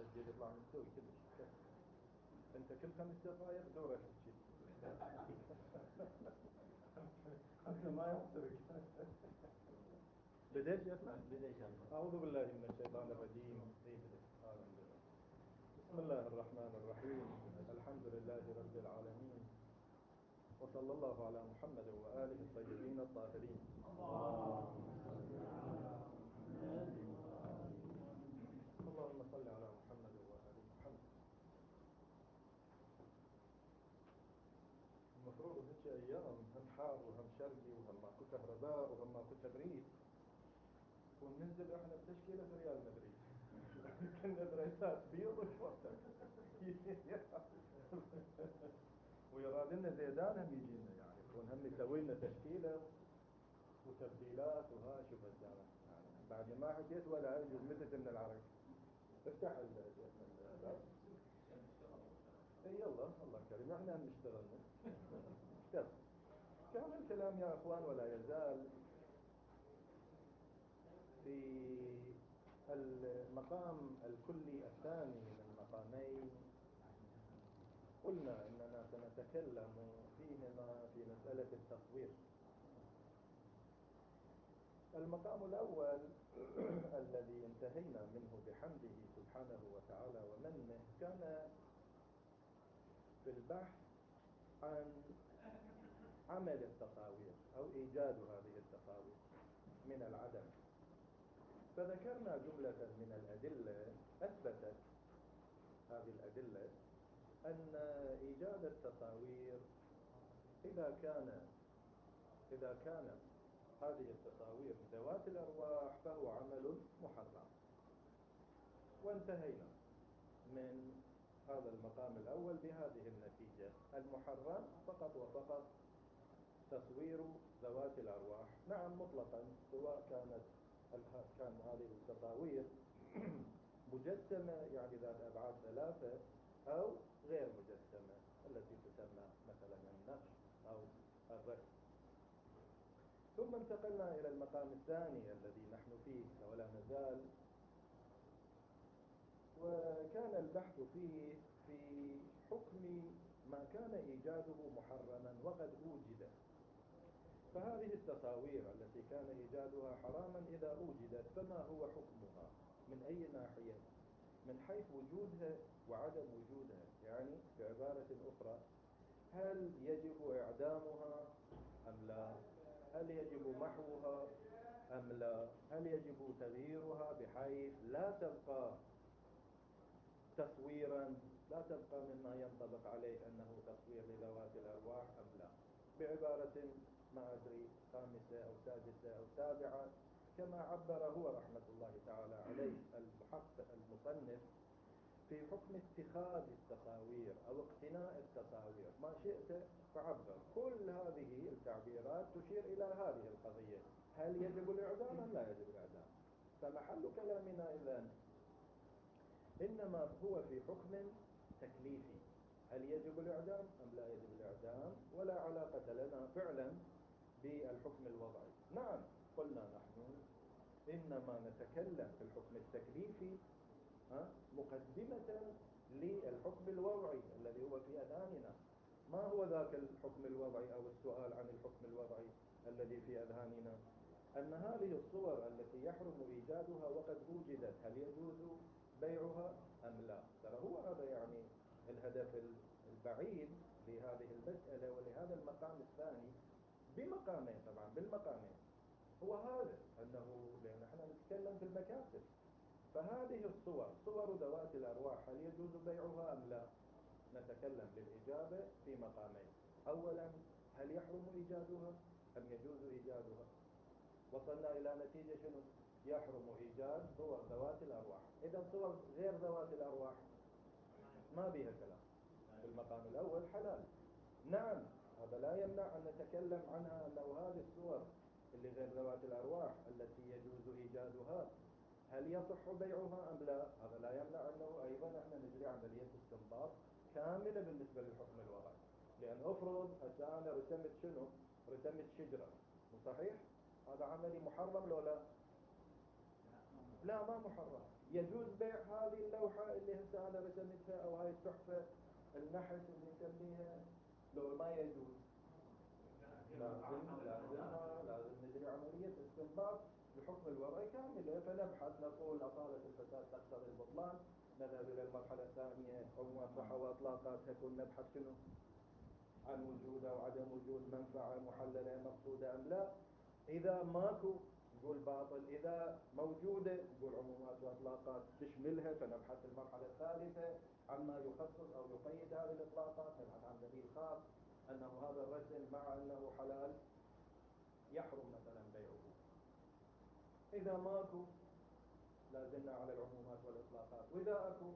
التسجيل يطلع مستوي كلش. انت كل 5 دقائق دورة تحكي حتى ما يحترق. بديت يا اسمع؟ أعوذ بالله من الشيطان الرجيم. بسم الله الرحمن الرحيم. الحمد لله رب العالمين، وصلى الله على محمد وآله الطيبين الطاهرين. اللهم صل على محمد وآل محمد. المفروض هيك أيام هم حار وهم شرقي وهم ماكو كهرباء وهم ماكو تبريد، وننزل احنا بتشكيلة ريال مدريد كنا بريسات بيض وشوطة ويراد لنا زيدان هم يجينا، يعني يكون هم يسوي لنا تشكيلة وتبديلات وها شوف الزمن. يعني بعد ما حكيت ولا يجوز متت من العرق. افتح الباب. اي يلا الله كريم، احنا هم اشتغلنا. اشتغل كان الكلام يا اخوان ولا يزال في المقام الكلي الثاني من مقامين قلنا اننا سنتكلم فيهما في مسألة التصوير. المقام الأول الذي انتهينا منه بحمده سبحانه وتعالى ومنه كان في البحث عن عمل التصاوير أو إيجاد هذه التصاوير من العدم. فذكرنا جملة من الأدلة أثبتت هذه الأدلة أن إيجاد التصاوير إذا كان هذه التصاوير ذوات الأرواح فهو عمل محرم. وانتهينا من هذا المقام الأول بهذه النتيجة: المحرم فقط وفقط تصوير ذوات الأرواح، نعم مطلقا، سواء كان هذه التصاوير مجسمة يعني ذات أبعاد 3 أو غير مجسمة التي تسمى مثلا النقش أو الرسم. ثم انتقلنا إلى المقام الثاني الذي نحن فيه ولا نزال، وكان البحث فيه في حكم ما كان إيجاده محرما وقد أوجد. فهذه التصاوير التي كان إيجادها حراما إذا أوجدت فما هو حكمها من أي ناحية؟ من حيث وجودها وعدم وجودها، يعني بعبارة أخرى، هل يجب إعدامها أم لا؟ هل يجب محوها أم لا؟ هل يجب تغييرها بحيث لا تبقى تصويرا، لا تبقى مما ينطبق عليه أنه تصوير لذوات الأرواح أم لا؟ بعبارة ما أدري 5 أو 6 أو 7 كما عبر هو رحمة الله تعالى عليه المصنف في حكم اتخاذ التصاوير أو اقتناء التصاوير، ما شئت فعبر. كل هذه التعبيرات تشير إلى هذه القضية: هل يجب الإعدام أم لا يجب الإعدام؟ فمحل كلامنا إذن إنما هو في حكم تكليفي: هل يجب الإعدام أم لا يجب الإعدام؟ ولا علاقة لنا فعلا بالحكم الوضعي. نعم قلنا نحن إنما نتكلم في الحكم التكليفي مقدمة للحكم الوضعي الذي هو في أذهاننا. ما هو ذاك الحكم الوضعي أو السؤال عن الحكم الوضعي الذي في أذهاننا؟ أن هذه الصور التي يحرم إيجادها وقد وجدت هل يجوز بيعها أم لا؟ ترى هو هذا يعني الهدف البعيد لهذه المسألة ولهذا المقام الثاني بمقامين، طبعا بالمقامين، هو هذا أنه لأن احنا نتكلم في المكاسب. فهذه الصور صور ذوات الأرواح هل يجوز بيعها أم لا؟ نتكلم بالإجابة في مقامين: أولا هل يحرم إيجادها أم يجوز إيجادها؟ وصلنا إلى نتيجة شنو؟ يحرم إيجاد صور ذوات الأرواح. إذا صور غير ذوات الأرواح ما بها كلام. في المقام الأول حلال، نعم، هذا لا يمنع أن نتكلم عنها أنه هذه الصور اللي غير ذوات الأرواح التي يجوز إيجادها هل يصح بيعها أم لا؟ هذا لا يمنع أنه أيضا احنا نجري عملية استنباط كاملة بالنسبة للحكم الوضعي. لأن أفرض هسه أنا رسمت شنو؟ رسمت شجرة، مو صحيح؟ هذا عملي محرم لو لا؟ لا ما محرم. يجوز بيع هذه اللوحة اللي هسه أنا رسمتها أو هاي التحفة النحت اللي نسميها، لو ما يجوز؟ لازم نجري عملية استنباط بحكم الوضع كاملة، فنبحث نقول أصالة الفساد تقتضي البطلان، نذهب إلى المرحلة الثانية عموما صحة وإطلاقاتها، كنا نبحث شنو عن وجود أو عدم وجود منفعة محللة مقصودة أم لا. إذا ماكو نقول باطل، إذا موجودة نقول عمومات وإطلاقات تشملها، فنبحث المرحلة الثالثة عما يخصص أو يقيد هذه الإطلاقات، نبحث عن دليل خاص أنه هذا الرسم مع أنه حلال يحرم مثلا بيعه. إذا ماكو لازلنا على العمومات والإطلاقات، وإذا أكو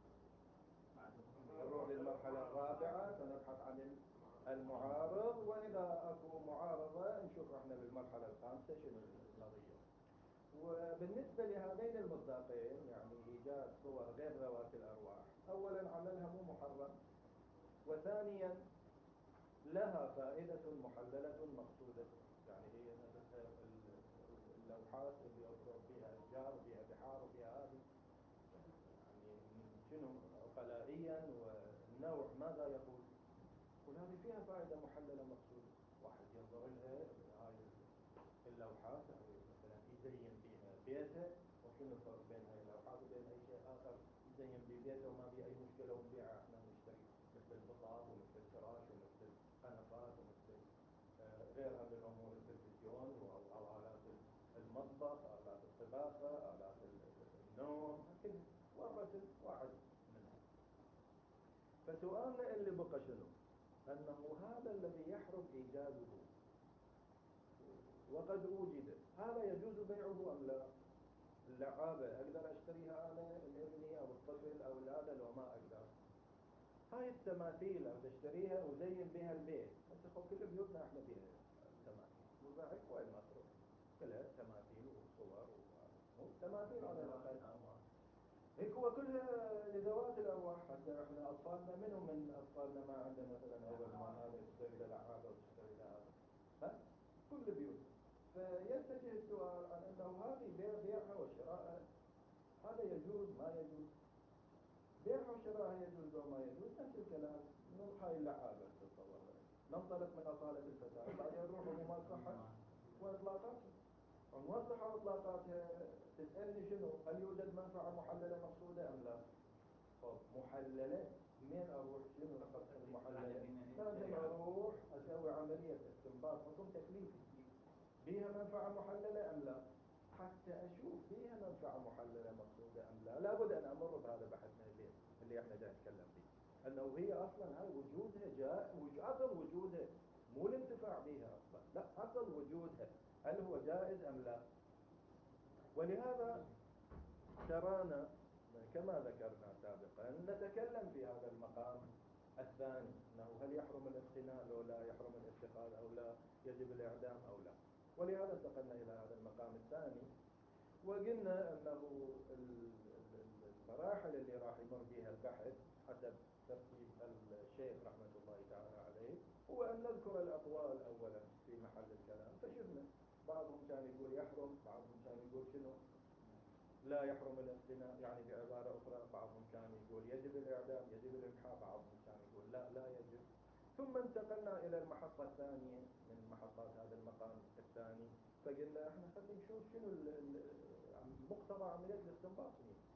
نروح للمرحلة الرابعة فنبحث عن المعارض، وإذا أكو معارضة نشوف احنا بالمرحلة الخامسة شنو القضية. وبالنسبة لهذين المصداقين يعني إيجاد صور غير ذوات الأرواح، أولا عملها مو محرم، وثانيا لها فائدة محللة مقصودة، يعني هي اللوحات اللي أضرب بها أشجار وبها بحار وبها هذه يعني شنو عقلائيا والنوع ماذا يقول؟ يقول هذه فيها فائدة محللة مقصودة، واحد ينظر لها هاي اللوحات مثلا يزين فيها بيته، وشنو الفرق بين هاي اللوحات وبين أي شيء آخر يزين ببيته وما في أي مشكلة ونبيعها احنا نشتري مثل البطاط ومثل الفراش ومثل القنفات ومثل غيرها من الأمور، التلفزيون أو آلات المطبخ، آلات الطباخة، آلات النوم، كلها والرسم واحد منها. فسؤالنا اللي بقى شنو؟ أنه هذا الذي يحرم إيجاده وقد وجد، هذا يجوز بيعه أم لا؟ اللعابة أقدر أشتريها أنا الابني أو الطفل أو هذا لو ما أقدر؟ هاي التماثيل أو تشتريها وزين بها البيت، بس كل بيوتنا احنا بها تماثيل، وبعد وين مصروف كلها تماثيل وصور مو تماثيل على الأقل. هيك هو كلها لذوات الأرواح، حتى احنا أطفالنا منهم من أطفالنا ما عنده مثلا أول ما هذا يشتري له لعابة ويشتري له هذا، ها كل بيوت. فيتجه السؤال عن أنه هذه بيعها وشراءها هذا يجوز ما يجوز؟ بيعها وشراءها يجوز أو ما يجوز؟ نفس الكلام هاي اللعابة تتصور، ننطلق من أصالة الفساد بعدين نروح عمومات صحة وإطلاقاتها. عنوان صحة وإطلاقاتها تسألني شنو؟ هل يوجد منفعة محللة مقصودة أم لا؟ طب محللة منين أروح شنو المحللة؟ لازم أروح أسوي عملية استنباط حكم تكليفي بيها منفعة محللة أم لا، حتى أشوف بيها منفعة محللة مقصودة أم لا. لابد أن أمر بهذا بحثنا اللي احنا جاي نتكلم فيه، أنه هي أصلا هاي وجودها أصل وجودها مو الانتفاع بها أصلا، لا أصل وجودها هل هو جائز أم لا. ولهذا ترانا كما ذكرنا سابقا نتكلم في هذا المقام الثاني، أنه هل يحرم الاقتناء أو لا، يحرم الاتخاذ أو لا، يجب الإعدام أو لا. ولهذا انتقلنا إلى هذا المقام الثاني، وقلنا أنه المراحل اللي راح يمر بها البحث حسب ترتيب الشيخ رحمة الله تعالى عليه هو أن نذكر الأقوال أولا في محل الكلام. فشفنا بعضهم كان يقول يحرم، بعضهم كان يقول شنو لا يحرم الاقتناء، يعني بعبارة أخرى بعضهم كان يقول يجب الإعدام يجب الإمحاء، بعضهم كان يقول لا يجب. ثم انتقلنا إلى المحطة الثانية من محطات هذا المقام الثاني، فقلنا احنا خلينا نشوف شنو مقتضى عملية الاستنباط.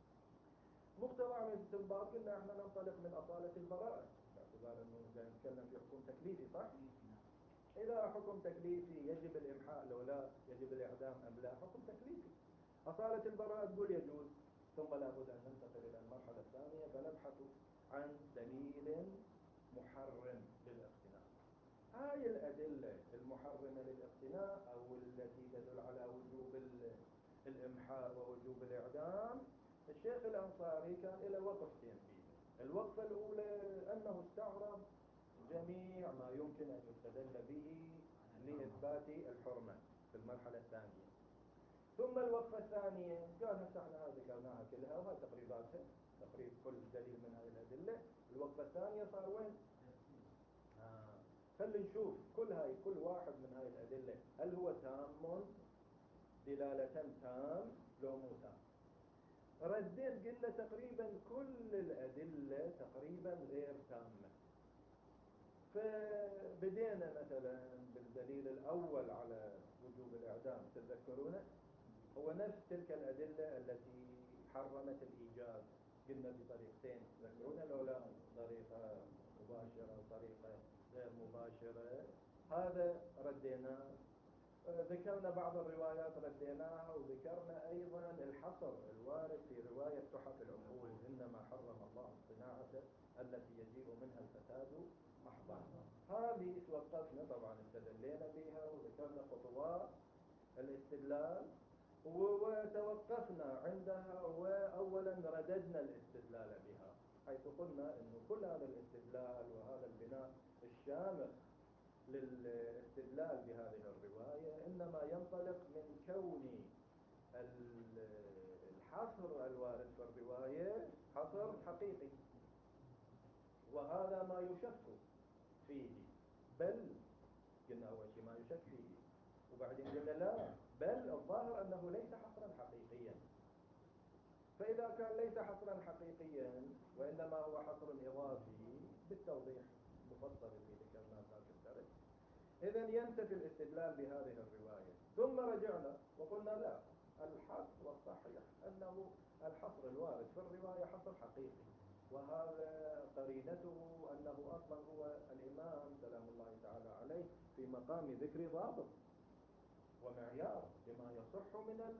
مقتضى عملية الاستنباط قلنا احنا ننطلق من أصالة البراءة، باعتبار انه نتكلم في حكم تكليفي صح؟ إذا حكم تكليفي يجب الإمحاء لو لا، يجب الإعدام أم لا، حكم تكليفي. أصالة البراءة تقول يجوز، ثم لابد أن ننتقل إلى المرحلة الثانية فنبحث عن دليل محرم للاقتناء. هاي الأدلة المحرمة للاقتناء أو التي تدل على وجوب الإمحاء ووجوب الإعدام، الشيخ الأنصاري كان له وقفتين فيه. الوقفة الأولى أنه استعرض جميع ما يمكن أن يستدل به لإثبات الحرمة في المرحلة الثانية. ثم الوقفة الثانية قال هسه احنا هذه ذكرناها كلها وهي تقريباتها، تقريب كل دليل من هذه الأدلة. الوقفة الثانية صار وين؟ خلي نشوف كل واحد من هاي الأدلة هل هو تام دلالة تام لو مو تام. رديت قلنا تقريبا كل الأدلة تقريبا غير تامة. فبدينا مثلا بالدليل الأول على وجوب الإعدام، تتذكرونه؟ هو نفس تلك الأدلة التي حرمت الإيجاب، قلنا بطريقتين، تذكرون لو لا؟ طريقة مباشرة وطريقة غير مباشرة، هذا رديناه. ذكرنا بعض الروايات رديناها، وذكرنا أيضا الحصر الوارد في رواية تحف العقول، إنما حرم الله الصناعة التي يجيء منها الفساد محضا. هذه توقفنا طبعا، استدلينا بها وذكرنا خطوات الاستدلال، وتوقفنا عندها، وأولا رددنا الاستدلال بها، حيث قلنا أنه كل هذا الاستدلال وهذا البناء الشامل للاستدلال بهذه الرواية إنما ينطلق من كون الحصر الوارد في الرواية حصر حقيقي، وهذا ما يشك فيه، بل قلنا أول شيء ما يشك فيه، وبعدين قلنا لا، بل الظاهر أنه ليس حصرا حقيقيا. فإذا كان ليس حصرا حقيقيا وإنما هو حصر إضافي بالتوضيح مفصل اللي ذكرناه في الدرس، إذن ينتفي الاستدلال بهذه الرواية. ثم رجعنا وقلنا لا، الحصر والصحيح أنه الحصر الوارد في الرواية حصر حقيقي، وهذا قرينته أنه أصلا هو الإمام سلام الله تعالى عليه في مقام ذكر ضابط ومعيار لما يصح من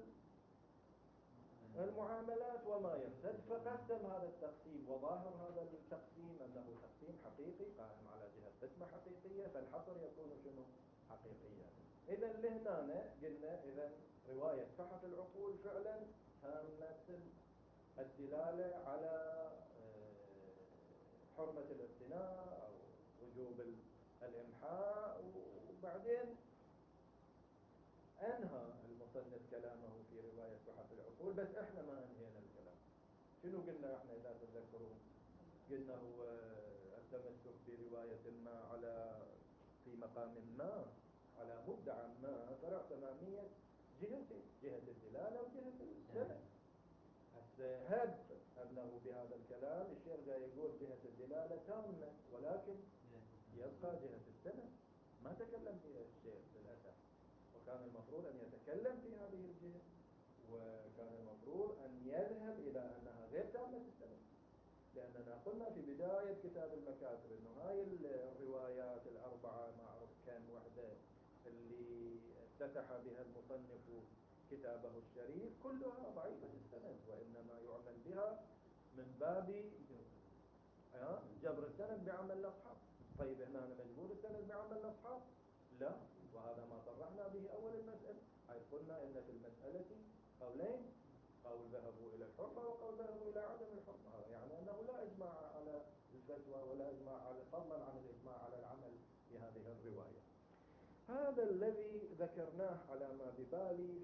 المعاملات وما يفسد، فقسم هذا التقسيم، وظاهر هذا التقسيم أنه تقسيم حقيقي قائم على جهة قسمة حقيقية، فالحصر يكون شنو؟ حقيقيا. إذا لهنا قلنا إذا رواية تحف العقول فعلا تامة الدلالة على حرمة الاقتناء أو وجوب الإمحاء. وبعدين أنهى المصنف كلامه في رواية تحف العقول، بس إحنا ما أنهينا الكلام. شنو قلنا إحنا إذا تتذكرون؟ قلنا هو التمسك برواية ما على في مقام ما على مدعى ما فرع تمامية جهتين، جهة الدلالة وجهة السند. هب أنه بهذا الكلام الشيخ جاي يقول جهة الدلالة تامة، ولكن يبقى جهة السند ما تكلم فيها الشيخ للأسف، وكان المفروض أن يتكلم في هذه الجهة، وكان المفروض أن يذهب إلى أنها غير تامة السند، لأننا قلنا في بداية كتاب المكاتب أنه هاي الروايات الأربعة ما أعرف كم وحدة اللي افتتح بها المصنف كتابه الشريف كلها ضعيفة السند، وإنما يعمل بها من باب جبر السند بعمل الأصحاب. طيب هنا مجبور السند بعمل الأصحاب؟ لا، وهذا ما صرحنا به أول المسألة، حيث قلنا إن في المسألة قولين، قول ذهبوا إلى الحرمة وقول ذهبوا إلى عدم الحرمة. هذا يعني أنه لا إجماع على الفتوى ولا إجماع على، فضلا عن الإجماع على العمل بهذه الرواية. هذا الذي ذكرناه على ما ببالي.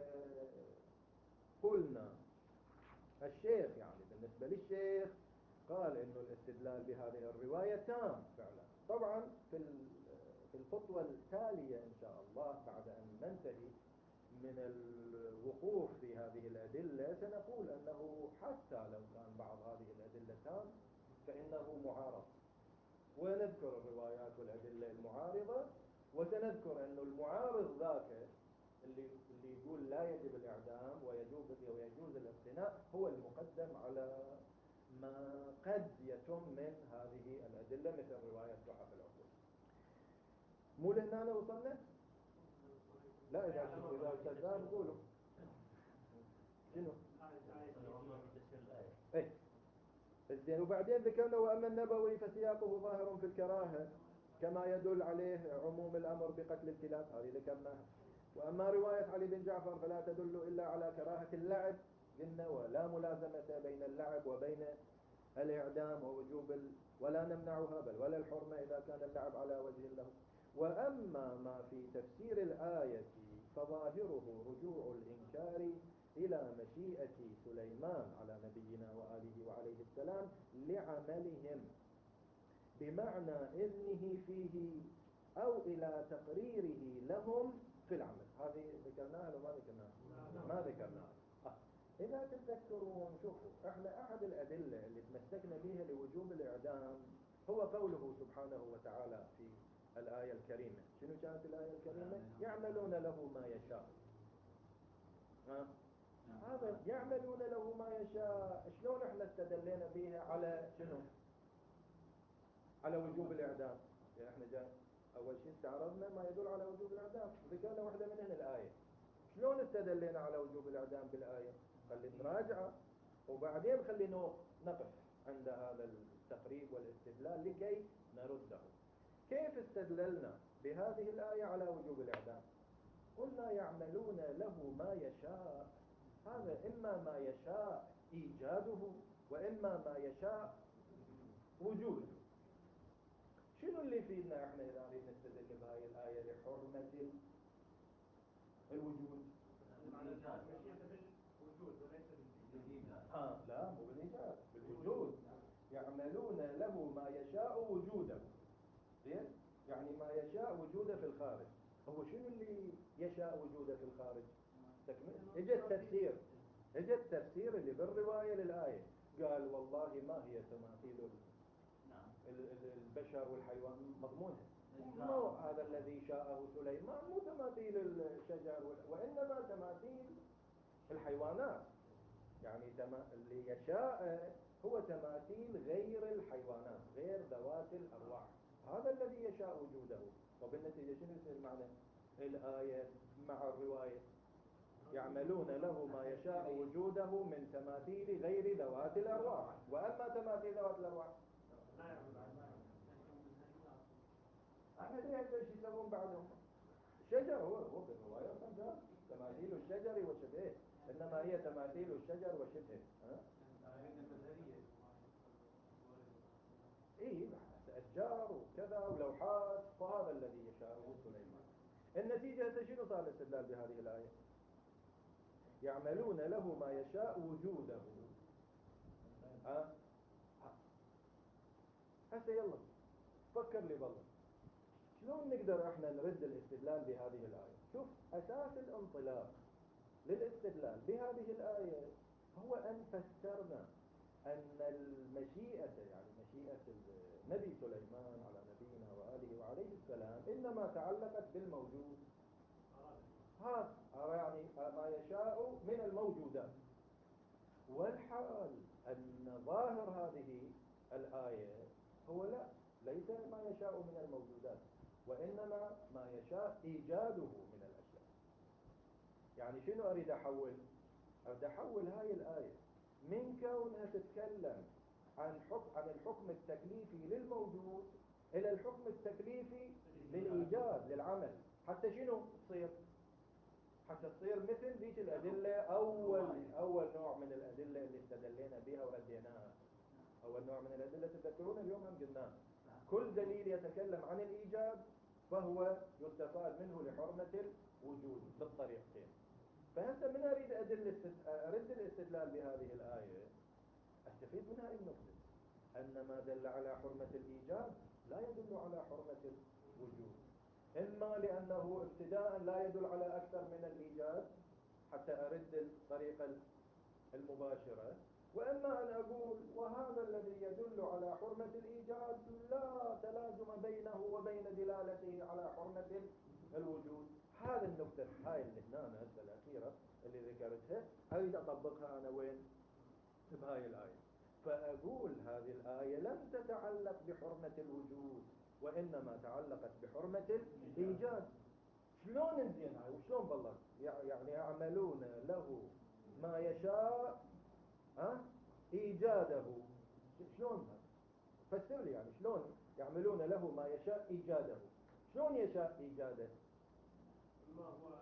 فقلنا الشيخ يعني بالنسبة للشيخ قال إنه الاستدلال بهذه الرواية تام فعلا. طبعا في الخطوة التالية إن شاء الله بعد أن ننتهي من الوقوف في هذه الأدلة سنقول أنه حتى لو كان بعض هذه الأدلة تام فإنه معارض، ونذكر الروايات والأدلة المعارضة، وسنذكر أن المعارض ذاك اللي يقول لا يجب الإعدام ويجوز الاقتناء هو المقدم على ما قد يتم من هذه الأدلة مثل رواية تحف العقول. مو لهنا وصلنا؟ لا، إذا كذاب قولوا شنو؟ ايه الزين. وبعدين ذكرنا وأما النبوي فسياقه ظاهر في الكراهة كما يدل عليه عموم الأمر بقتل الكلاب، هذه ذكرناها. وأما رواية علي بن جعفر فلا تدل إلا على كراهة اللعب، قلنا ولا ملازمة بين اللعب وبين الإعدام ووجوب ولا نمنعها بل ولا الحرمة إذا كان اللعب على وجه له. وأما ما في تفسير الآية فظاهره رجوع الإنكار إلى مشيئة سليمان على نبينا وآله وعليه السلام لعملهم بمعنى إذنه فيه أو إلى تقريره لهم في العمل. هذه ذكرناها ولا ما ذكرناها؟ ما ذكرناها. إذا تتذكرون شوفوا احنا أحد الأدلة اللي تمسكنا بها لوجوب الإعدام هو قوله سبحانه وتعالى في الآية الكريمة. شنو كانت الآية الكريمة؟ يعملون له ما يشاء. هذا يعملون له ما يشاء، شلون احنا استدلينا بها على شنو؟ على وجوب الإعدام. يعني احنا جاي أول شيء استعرضنا ما يدل على وجوب الإعدام، ذكرنا واحدة منهن الآية. شلون استدلينا على وجوب الإعدام بالآية؟ خلي نراجعه وبعدين خلي نقف عند هذا التقريب والاستدلال لكي نرده. كيف استدللنا بهذه الآية على وجوب الإعدام؟ قلنا يعملون له ما يشاء، هذا إما ما يشاء إيجاده وإما ما يشاء وجوده. شنو اللي يفيدنا احنا إذا نريد نستدل بهذه الآية لحرمة الوجود؟ لا مو بالإيجاد، بالوجود. يعملون له ما يشاء وجوده. زين؟ يعني ما يشاء وجوده في الخارج. هو شنو اللي يشاء وجوده في الخارج؟ اجى التفسير اللي بالرواية للآية، قال والله ما هي تماثيل البشر والحيوان مضمونها، مو هذا الذي شاءه سليمان، مو تماثيل الشجر وإنما تماثيل الحيوانات. يعني اللي يشاء هو تماثيل غير الحيوانات، غير ذوات الأرواح، هذا الذي يشاء وجوده. وبالنتيجة شنو يصير معنى الآية مع الرواية؟ يعملون له ما يشاء وجوده من تماثيل غير ذوات الأرواح، وأما تماثيل ذوات الأرواح احنا ليه ايش يسوون بعدهم؟ الشجر هو بالرواية تماثيل الشجر وشبهه، إنما هي تماثيل الشجر وشبهه. إيه أشجار وكذا ولوحات، فهذا الذي يشاءه سليمان. النتيجة شنو صار الاستدلال بهذه الآية؟ يعملون له ما يشاء وجوده. هسه يلا فكر لي بالله، شلون نقدر احنا نرد الاستدلال بهذه الآية؟ شوف أساس الانطلاق للاستدلال بهذه الآية هو أن فسرنا أن المشيئة، يعني مشيئة النبي سليمان على نبينا وآله وعليه السلام، إنما تعلقت بالموجود. يعني ما يشاء من الموجودات. والحال أن ظاهر هذه الآية هو ليس ما يشاء من الموجودات، وإنما ما يشاء إيجاده من الأشياء. يعني شنو أريد أحول؟ أريد أحول هاي الآية من كونها تتكلم عن الحكم التكليفي للموجود إلى الحكم التكليفي للإيجاد للعمل. حتى شنو تصير؟ حتى تصير مثل ذيك الأدلة، أول نوع من الأدلة اللي استدلينا بها ورديناها. أول نوع من الأدلة تذكرون اليوم هم قلنا كل دليل يتكلم عن الإيجاد فهو يستفاد منه لحرمة الوجود بالطريقتين. فهسه من أريد أرد الاستدلال بهذه الآية، أستفيد من هذه النقطة، أن ما دل على حرمة الإيجاد لا يدل على حرمة الوجود، إما لأنه ابتداء لا يدل على أكثر من الإيجاد حتى أرد الطريقة المباشرة، وإما أن أقول وهذا الذي يدل على حرمة الإيجاد لا تلازم بينه وبين دلالته على حرمة الوجود. هذه النقطة هاي اللي هنا الأخيرة اللي ذكرتها أريد أطبقها أنا وين؟ بهاي الآية. فأقول هذه الآية لم تتعلق بحرمة الوجود، وإنما تعلقت بحرمة الإيجاد. شلون نزين هاي وشلون بالله؟ يعني يعملون له ما يشاء إيجاده. شلون فسر لي، يعني شلون يعملون له ما يشاء إيجاده؟ شلون يشاء إيجاده؟ ما هو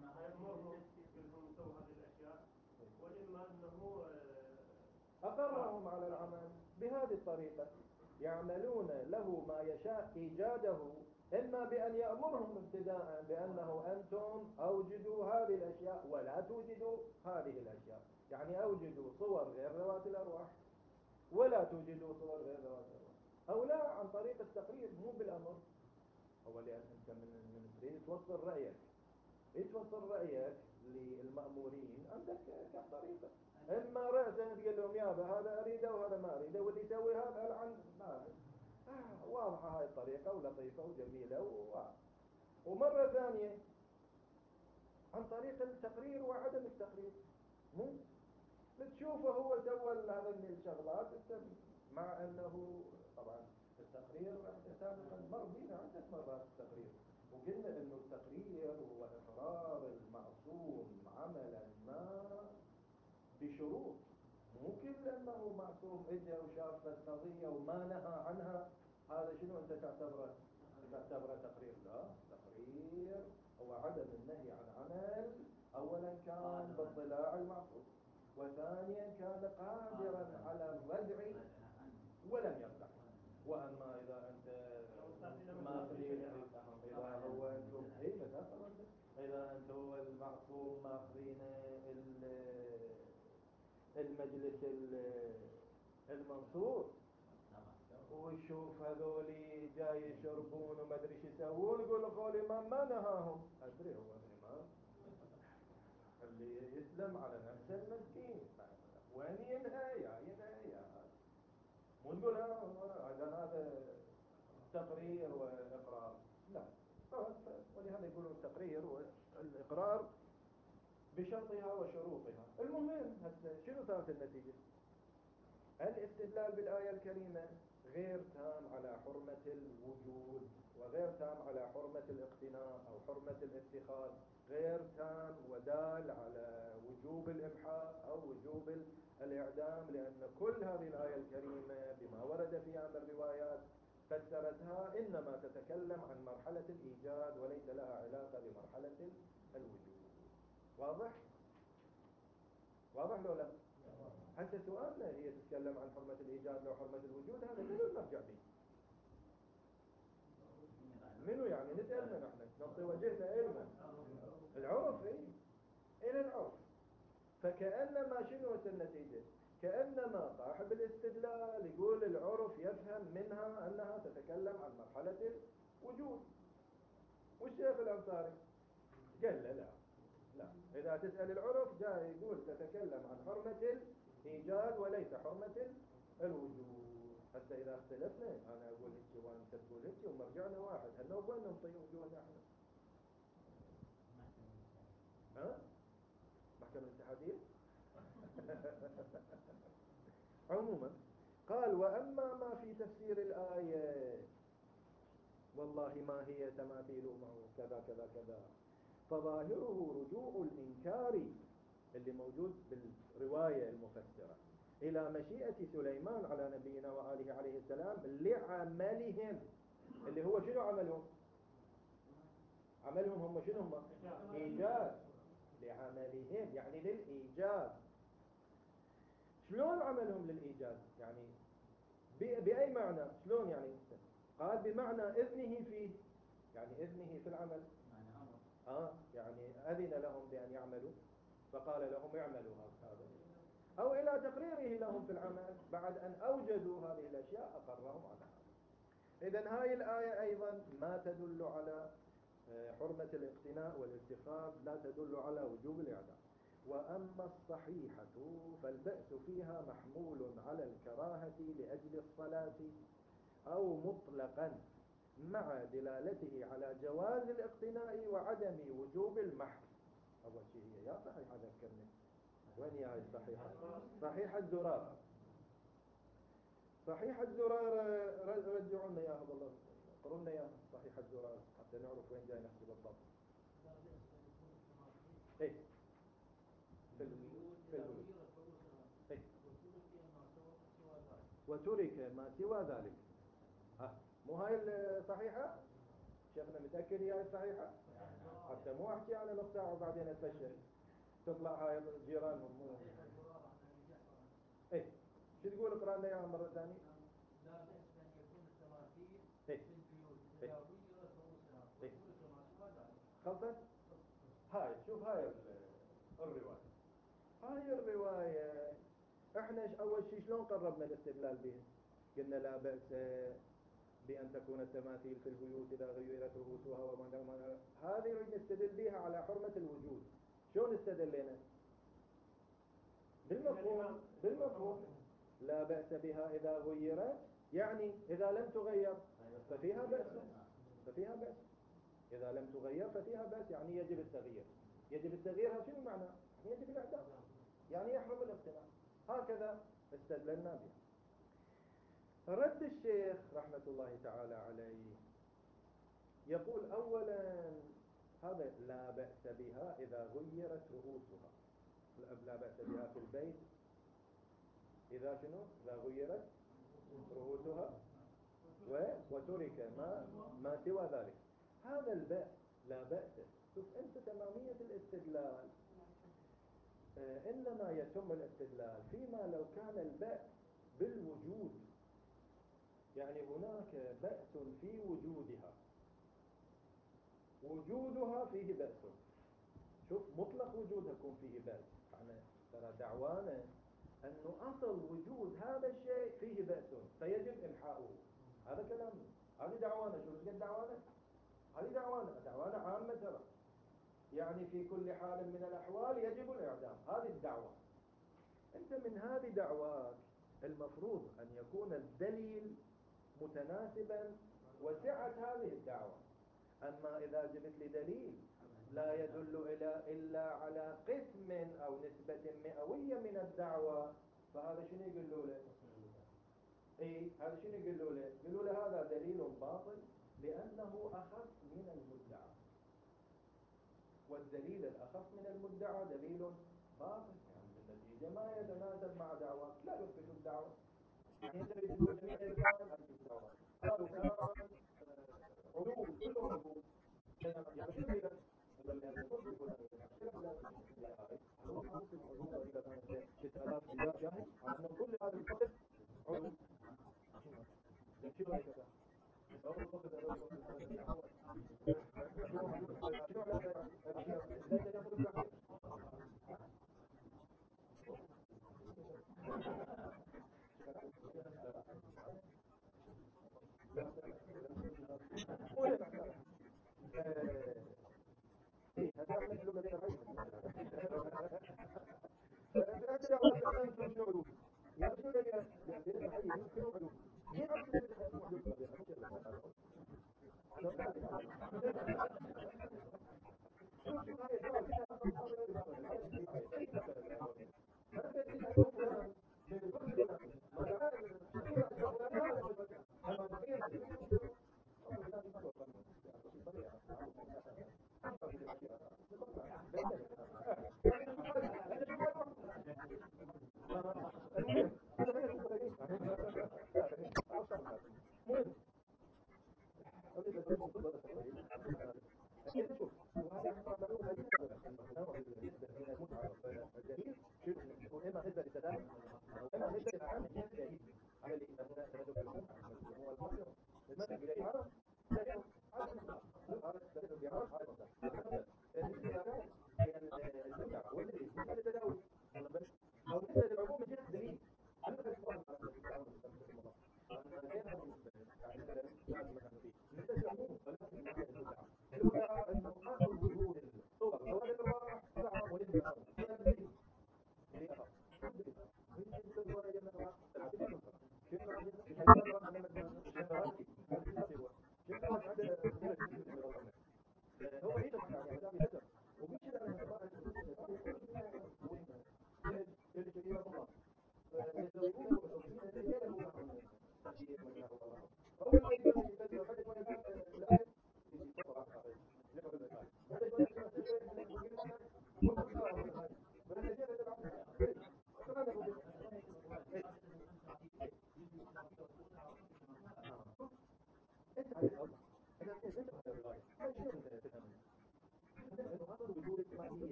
يسوي هذه الأشياء، وإما أنه أقرهم على العمل بهذه الطريقة. يعملون له ما يشاء إيجاده، إما بأن يأمرهم ابتداء بأنه أنتم أوجدوا هذه الأشياء ولا توجدوا هذه الأشياء، يعني أوجدوا صور غير ذوات الأرواح ولا توجدوا صور غير ذوات الأرواح، أو لا عن طريق التقرير مو بالأمر. هو لأن أنت من تريد توصل رأيك للمأمورين عندك كم طريقة. اما رأسا تقول لهم يابا هذا اريده وهذا ما اريده، واللي يسوي هذا العن ما واضحة هاي الطريقة ولطيفة وجميلة ومرة ثانية عن طريق التقرير وعدم التقرير. مو بتشوفه هو سوى هذه الشغلات مع انه طبعا التقرير سابقا مر بينا عدة مرات التقرير، وقلنا انه التقرير هو اقرار المعصوم عملا ما بشروط، مو كل انه معصوم اجى وشاف القضية وما نهى عنها هذا شنو انت تعتبره تقرير. لا، تقرير هو عدم النهي عن عمل اولا كان باطلاع المعصوم، وثانيا كان قادرا على الردع ولم يردع. واما اذا انت ماخذين اذا هو انتم اذا انت هو المعصوم ماخذين المجلس المنصور ويشوف هذولي جاي يشربون وما ادري ايش يسوون، يقول اخو الامام ما نهاهم. ادري هو الامام اللي يسلم على نفسه المسكين، وين ينهى يا مو تقول هذا تقرير واقرار. لا، ولهذا يقولون التقرير والاقرار بشرطها وشروطها. المهم هسه شنو صارت النتيجة؟ الاستدلال بالآية الكريمة غير تام على حرمة الوجود، وغير تام على حرمة الاقتناء أو حرمة الاتخاذ، غير تام ودال على وجوب الإمحاء أو وجوب الإعدام، لأن كل هذه الآية الكريمة بما ورد فيها من الروايات فسرتها إنما تتكلم عن مرحلة الإيجاد وليس لها علاقة بمرحلة الوجود. واضح؟ واضح لو لا؟ حتى سؤالنا هي تتكلم عن حرمة الإيجاد لو حرمة الوجود، هذا منو نرجع به؟ منو يعني نسأل من احنا نعطي وجهنا إلنا العرف إلى العرف. فكأنما شنو النتيجة؟ كأنما صاحب الاستدلال يقول العرف يفهم منها أنها تتكلم عن مرحلة الوجود، والشيخ الأنصاري قال لا، إذا تسأل العرف جاي يقول تتكلم عن حرمة الإيجاد وليس حرمة الوجود. حتى إذا اختلفنا أنا أقول هيك وأنت تقول هيك ومرجعنا واحد، هل نو وين نطيع وجوهنا احنا؟ ها؟ محكمة الاتحادية؟ عموما قال وأما ما في تفسير الآية والله ما هي تماثيل معه كذا كذا كذا، فظاهره رجوع الإنكار اللي موجود بالرواية المفسرة إلى مشيئة سليمان على نبينا وآله عليه السلام لعملهم، اللي هو شنو عملهم؟ عملهم هم شنو هم؟ إيجاد. لعملهم يعني للإيجاد. شلون عملهم للإيجاد؟ يعني بأي معنى؟ شلون يعني؟ قال بمعنى إذنه فيه، يعني إذنه في العمل، يعني أذن لهم بأن يعملوا فقال لهم اعملوا هذا، أو إلى تقريره لهم في العمل بعد أن أوجدوا هذه الأشياء أقرهم على هذا. إذن هاي الآية أيضا ما تدل على حرمة الاقتناء والاتخاذ، لا تدل على وجوب الإعدام. وأما الصحيحة فالبأس فيها محمول على الكراهة لأجل الصلاة أو مطلقا مع دلالته على جواز الاقتناء وعدم وجوب المحو. أول شيء هي يا صحيحة ذكرني وين هي هاي الصحيحة؟ صحيحة زرار، صحيحة زرار رجعوا لنا اياها والله، قروا لنا اياها صحيحة زرار حتى نعرف وين جاي نحكي بالضبط. ايه في البيوت ايه وترك ما سوى ذلك. مو هاي الصحيحة؟ شيخنا متأكد هي هاي الصحيحة؟ حتى مو احكي انا نص ساعة وبعدين اتفشل تطلع هاي جيرانهم. مو ايه شو تقول؟ اقرأ لنا اياها مرة ثانية. لا بأس أن يكون التماثيل في البيوت إذا غيرت رؤوسها وترك ما سوى ذلك. خلصت؟ هاي شوف هاي الرواية، هاي الرواية احنا أول شيء شلون قربنا الاستدلال بها؟ قلنا لا بأس بأن تكون التماثيل في البيوت إذا غيرت رؤوسها وما هذه نستدل بها على حرمة الوجود. شلون استدلنا؟ بالمفهوم لا بأس بها إذا غيرت، يعني إذا لم تغير ففيها بأس. إذا لم تغير ففيها بأس، يعني يجب التغيير. يجب التغيير هذا شنو معناه؟ يجب الإعدام، يعني يحرم الاقتناء. هكذا استدللنا به. رد الشيخ رحمة الله تعالى عليه يقول أولا هذا لا بأس بها إذا غيرت رؤوسها، لا بأس بها في البيت إذا شنو؟ إذا غيرت رؤوسها وترك ما سوى ذلك. هذا البأس لا بأس. شوف أنت تمامية الاستدلال إنما يتم الاستدلال فيما لو كان البأس بالوجود، يعني هناك بأس في وجودها فيه بأس. شوف مطلق وجودها يكون فيه بأس، يعني ترى دعوانا أنه أصل وجود هذا الشيء فيه بأس فيجب إمحاؤه. هذا كلام، هذه دعوانا. شو قد دعوانا؟ هذه دعوانا عامة ترى، يعني في كل حال من الأحوال يجب الإعدام. هذه الدعوة. أنت من هذه دعواك المفروض أن يكون الدليل متناسبا وسعة هذه الدعوة. أما إذا جبت لي دليل لا يدل إلا على قسم أو نسبة مئوية من الدعوة، فهذا شنو يقولوا له؟ هذا شنو يقولوا له؟ يقولوا له هذا دليل باطل لأنه أخف من المدعى، والدليل الأخف من المدعى دليل باطل، يعني النتيجة ما يتناسب مع دعوة، لا يثبت الدعوة. يعني أنت تقول جميع الإنسان هذه الدعوة قالوا كلام علوم كلهم علوم، يعني شنو إذا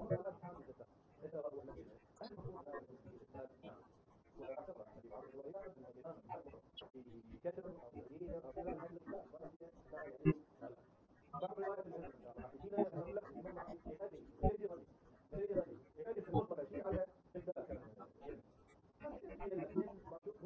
مقالات حادثة مثل أبو النبي المفروض هذا الإسناد واعتبر في بعض الروايات أن الإمام يعبر في كتب أو تغيير أو كذا من أجل الإسلام ما يجوز هذا. بعض روايات العلم إن شاء الله راح يجينا يقول لك الإمام راح يهدي يهدي في الوسط شيء على إبداع كلام العلم. هي الاثنين مو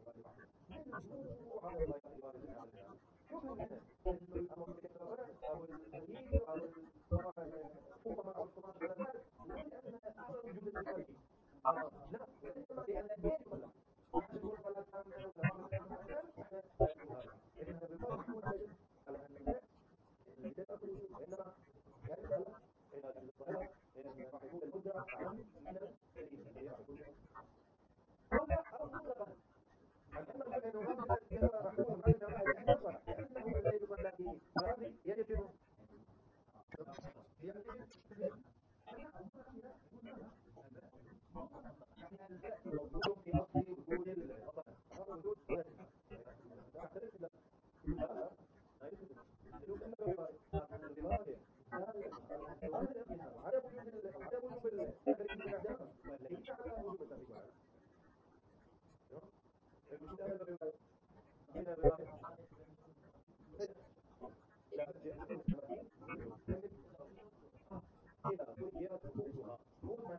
على الروايات الواردة في هذا الكلام. يفهم منه إنه الأمر بالكتابات أو التغيير أو الخطبة أو الصلاة على ذلك لا لأن أعظم وجود الإسلام لا وإنما لأن الدين يطلع نحن نقول فلا تامنوا ولا أمر تامنوا احنا إنها بالفرق محمود على أن الناس اللي تأكل وإنما يجب على إلى الصلاة إن راح يكون المدة أعم من الدليل راح يكون ولا أو مطلقا أما أنه هذا الكلام محمول على الجماعة مطلقا لأنه الذي يصلى فيه هذه يجب شنو؟ وجود في أصل وجود الوطن هذا وجود لا أعترف لا لا يشوف أن الرواية على وجود التفريق بالإعدام وليس على وجود التفريق بالإعدام المشكلة هذا الرواية من الرواية لا بد أن يكون التماثيل إذا غيرت وجودها مهما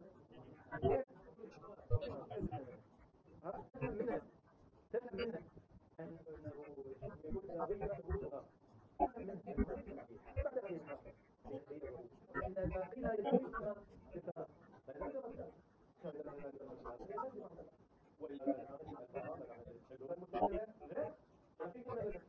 تفهم منها أنه يقول إذا غيرت وجودها تفهم منها بعد أن يتحقق لأن الباقي لا يستوي كما فلا يترتب وإذا الفرامل عن اللغة المتكلمة غير في كلمة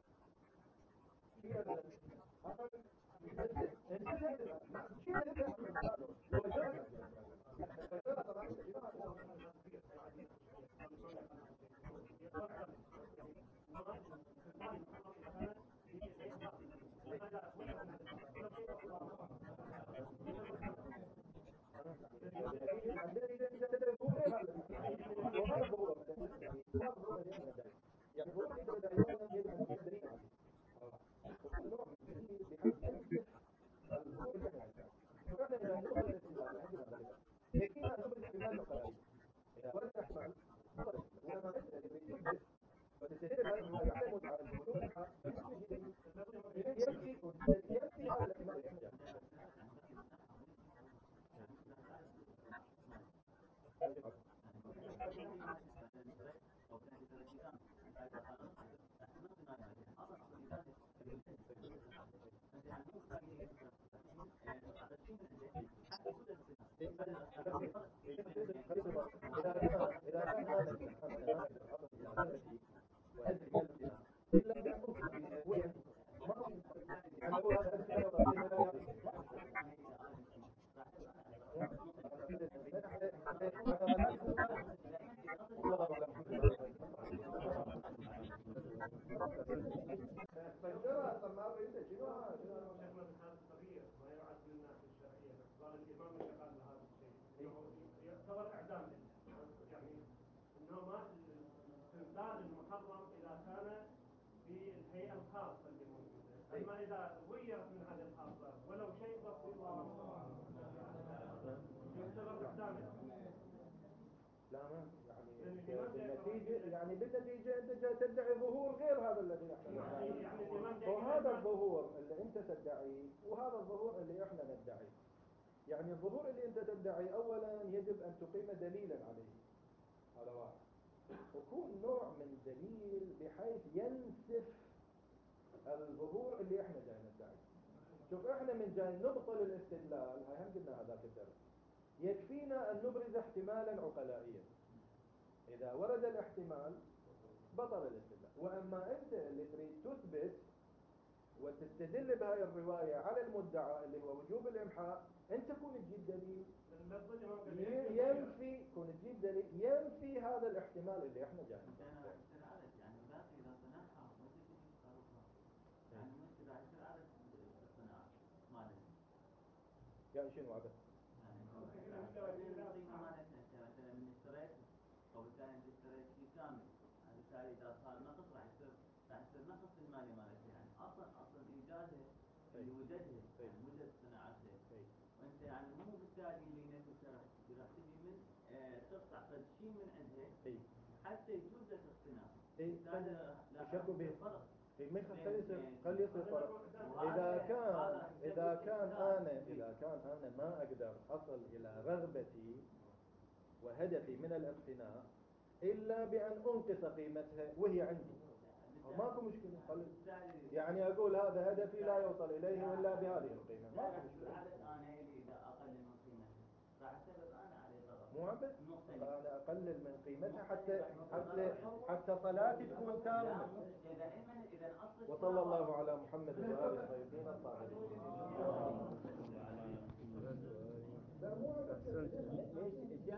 يعتبر إعدام يعني إنه ما الإنسان المحرم إذا كان في الهيئة الخاصة اللي موجودة، أما إذا غيرت من هذه الخاصة ولو شيء بسيط يعتبر إعدام. لا ما يعني بالنتيجة أنت جاي تدعي ظهور غير هذا الذي نحن وهذا الظهور اللي أنت تدعيه وهذا الظهور اللي إحنا ندعيه. يعني الظهور اللي أنت تدعي أولا يجب أن تقيم دليلا عليه، هذا واحد، ويكون نوع من دليل بحيث ينسف الظهور اللي إحنا جاي ندعيه. شوف إحنا من جاي نبطل الاستدلال، هاي هم قلنا هذاك الدرس، يكفينا أن نبرز احتمالا عقلائيا، إذا ورد الاحتمال بطل الاستدلال. وأما أنت اللي تريد تثبت وتستدل بهاي الرواية على المدعى اللي هو وجوب الإمحاء، أنت كون تجيب دليل ينفي، كون تجيب دليل ينفي هذا الاحتمال اللي احنا جايين. يعني باقي إذا صنعها يعني مش إذا يصير عدد الصناعة مالك يعني شنو عدد؟ مثلا من اشتريت وبالتالي انت اشتريت شيء كامل، بالتالي اذا صار نقص راح يصير نقص في الماليه مالك. يعني اصلا ايجادها اللي وجدها يعني وجد صناعتها، وانت يعني مو بالتالي اللي اخذ شيء من عندها اي حتى يجوز لك اقتناع. اي هذا شكو به فرق. ما خلي يصير فرق. إذا كان أنا ما أقدر أصل إلى رغبتي وهدفي من الاقتناء إلا بأن أنقص قيمتها وهي عندي، ماكو مشكلة. يعني أقول هذا هدفي لا يوصل إليه إلا بهذه القيمة، ماكو مشكلة. أنا إذا أقل من قيمتها راح أعتبر أنا عليه ضرر. مو عبد أنا أقلل من قيمتها حتى صلاتي تكون تامة. وصلى الله على محمد وآله الطيبين الطاهرين.